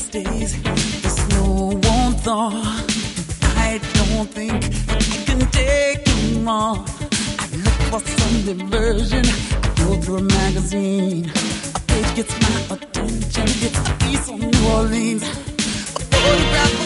days, the snow won't thaw. I don't think I can take anymore. I look for some diversion. I go through a magazine. A page gets my attention. It's a piece on New Orleans. A photograph